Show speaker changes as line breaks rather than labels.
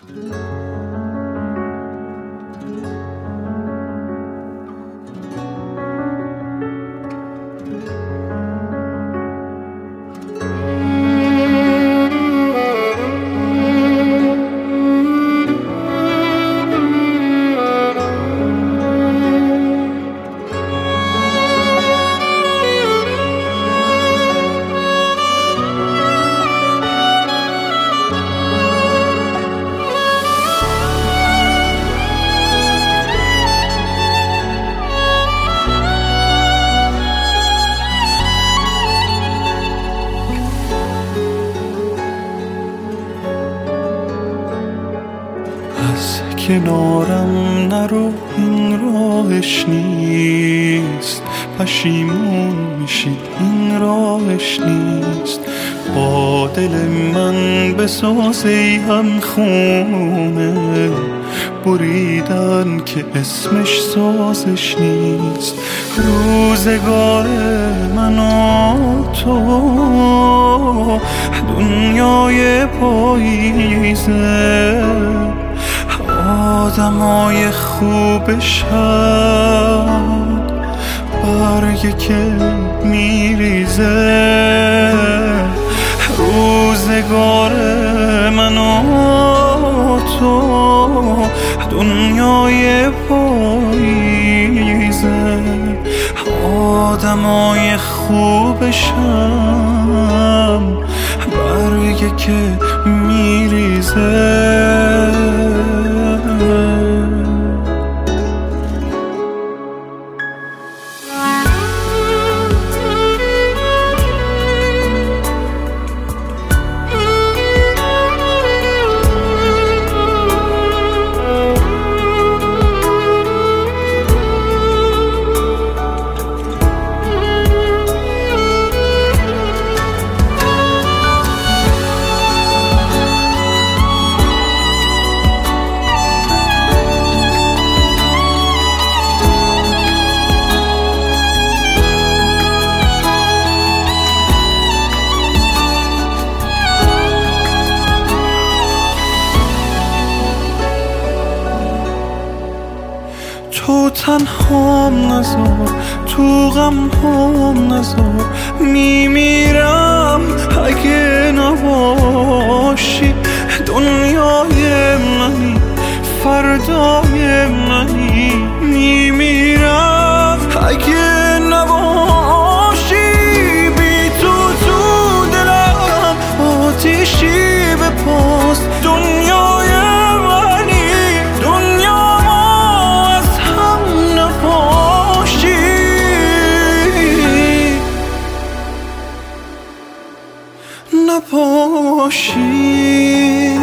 کنارم نرو، این راهش نیست، پشیمون میشی این راهش نیست. با دل من بساز ای هم خونه، بریدن که اسمش سازش نیست. روزگار من و تو دنیای پاییزه، آدمای خوبشن برگه که میریزه. روزگار من و تو دنیای پاییزه، آدمای خوبشن برگه که میریزه. تو تنهام نذار، تو غم هم نذار، میمیرم اگه نباشی. دنیای منی، فردای منی، میمیرم اگه نباشی. بی تو تو دلم آتیشی بپاست. دنیای منی، دنیا از هم نپاشی. نپاشی